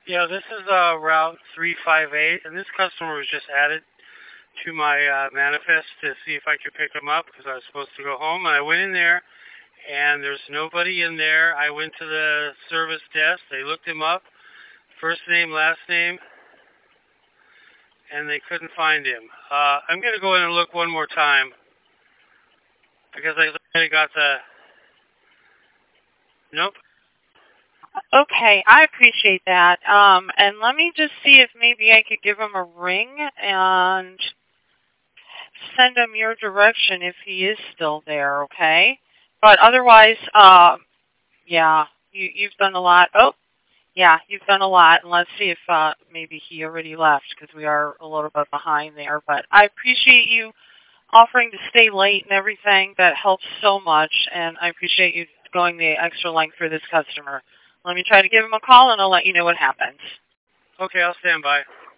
Yeah, this is Route 358, and this customer was just added to my manifest to see if I could pick him up because I was supposed to go home. And I went in there, and there's nobody in there. I went to the service desk. They looked him up, first name, last name, and they couldn't find him. I'm going to go in and look one more time because I already got the... Nope. Okay, I appreciate that. And let me just see if maybe I could give him a ring and send him your direction if he is still there, okay? But otherwise, yeah, you've done a lot. Oh, yeah, you've done a lot. And let's see if maybe he already left because we are a little bit behind there. But I appreciate you offering to stay late and everything. That helps so much. And I appreciate you going the extra length for this customer. Let me try to give him a call, and I'll let you know what happens. Okay, I'll stand by.